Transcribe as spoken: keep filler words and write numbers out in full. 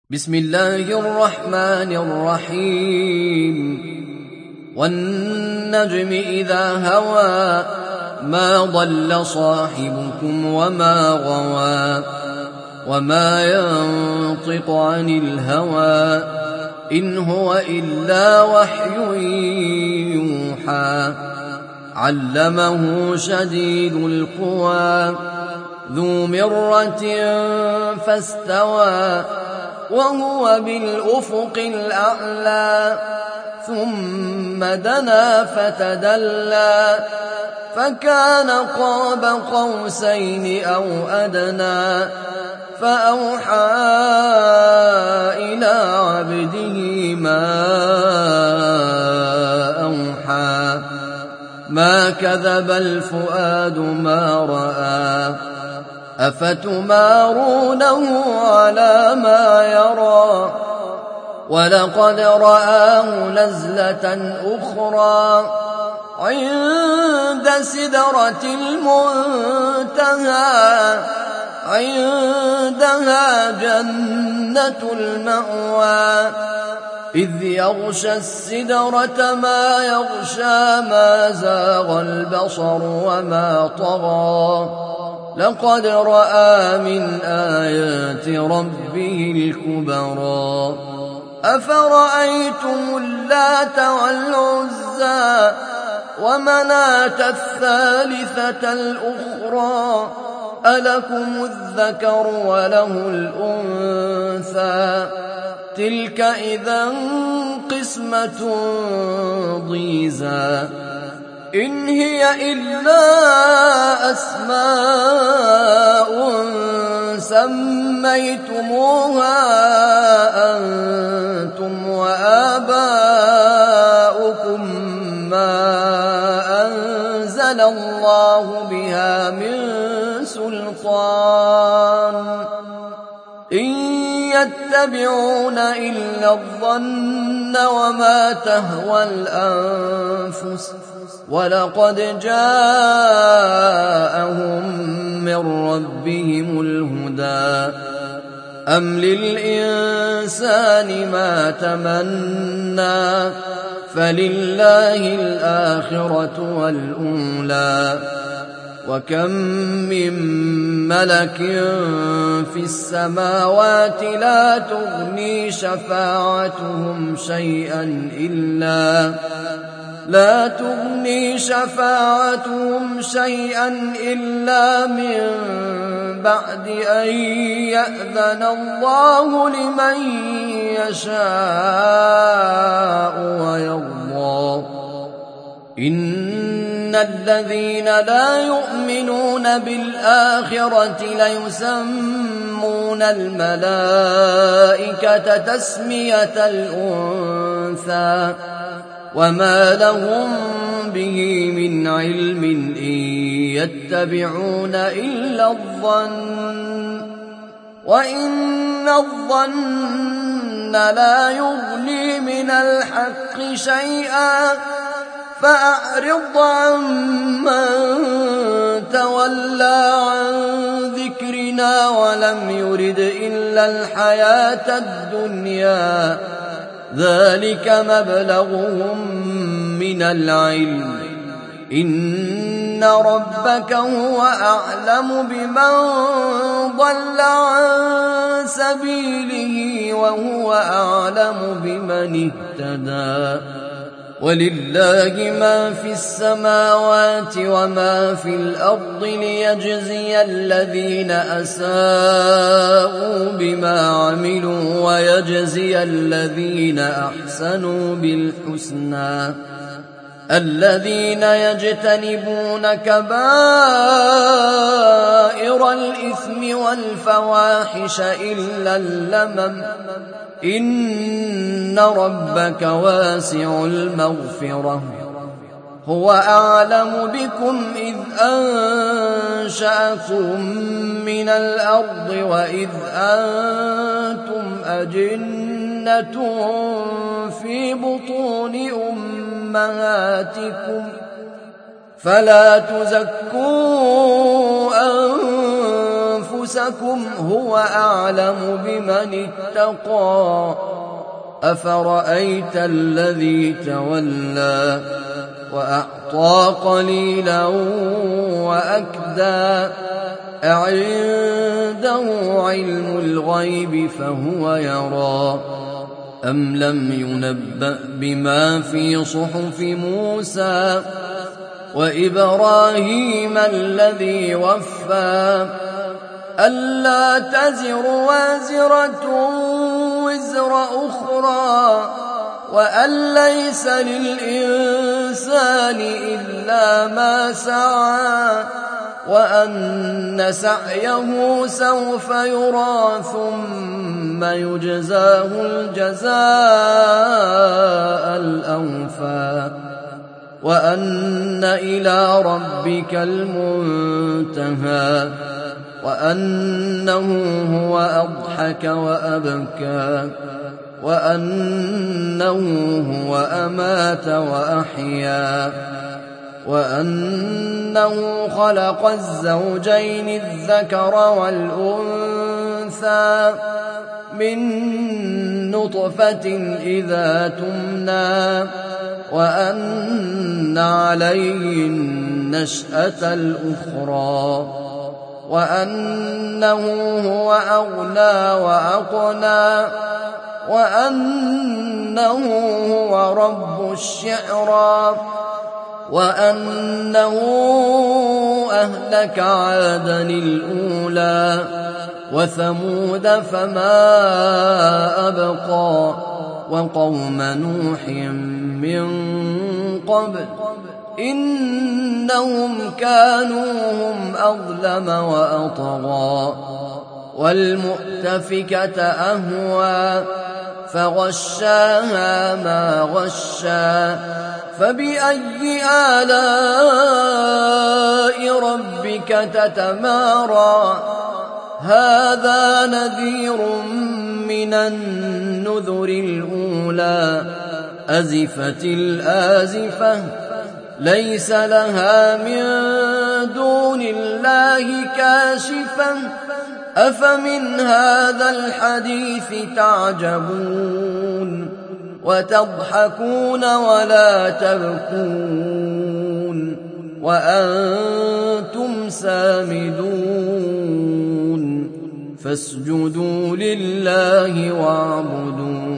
بسم الله الرحمن الرحيم والنجم إذا هوى ما ضل صاحبكم وما غوى وما ينطق عن الهوى إن هو إلا وحي يوحى علمه شديد القوى ذو مرة فاستوى وهو بالأفق الأعلى ثم دنا فتدلى فكان قاب قوسين أو أدنى فأوحى إلى عبده ما أوحى ما كذب الفؤاد ما رأى أفتمارونه على ما يرى ولقد رآه نزلة أخرى عند سدرة المنتهى عندها جنة المأوى إذ يغشى السدرة ما يغشى ما زاغ البصر وما طغى لقد رأى من آيات ربه الكبرى أفرأيتم اللات والعزى ومناة الثالثة الأخرى ألكم الذكر وله الأنثى تلك إذا قسمة ضيزى إن هي إلا أسماء سميتموها أنتم وآباؤكم ما أنزل الله بها من سلطان إن يتبعون إلا الظن وما تهوى الأنفس ولقد جاءهم من ربهم الهدى أم للإنسان ما تمنى فلله الآخرة والأولى وكم من ملك في السماوات لا تغني شفاعتهم شيئا إلا لا تغني شفاعتهم شيئا إلا من بعد أن يأذن الله لمن يشاء ويرضى إن الذين لا يؤمنون بالآخرة ليسمون الملائكة تسمية الأنثى وما لهم به من علم إن يتبعون إلا الظن وإن الظن لا يغني من الحق شيئا فأعرض عمن تولى عن ذكرنا ولم يرد إلا الحياة الدنيا ذلك مبلغهم من العلم إن ربك هو أعلم بمن ضل عن سبيله وهو أعلم بمن اهتدى ولله ما في السماوات وما في الأرض ليجزي الذين أساءوا بما عملوا ويجزي الذين أحسنوا بالحسنى الذين يجتنبون كبائر الإثم والفواحش إلا اللمم إن ربك واسع المغفرة هو أعلم بكم إذ أنشأكم من الأرض وإذ أنتم أجنة في بطون أمهاتكم فلا تزكوا أنفسكم رؤوسكم هو أعلم بمن اتقى أفرأيت الذي تولى وأعطى قليلا وأكدى أعنده علم الغيب فهو يرى أم لم ينبأ بما في صحف موسى وإبراهيم الذي وفى ألا تزر وازرة وزر أخرى وأن ليس للإنسان إلا ما سعى وأن سعيه سوف يرى ثم يجزاه الجزاء الأوفى وأن إلى ربك المنتهى وأنه هو أضحك وأبكى وأنه هو أمات وأحيا وأنه خلق الزوجين الذكر والأنثى من نطفة إذا تمنى وأن عليه النشأة الأخرى وأنه هو أغنى وأقنى وأنه هو رب الشعرى وأنه أهلك عادا الأولى وثمود فما أبقى وقوم نوح من قبل إنهم كانوا هم أظلم وأطغى والمؤتفكة أهوى فغشاها ما غشى فبأي آلاء ربك تتمارى هذا نذير من النذر الأولى أزفت الآزفة ليس لها من دون الله كاشفة أفمن هذا الحديث تعجبون وتضحكون ولا تبكون وأنتم سامدون فاسجدوا لله واعبدوا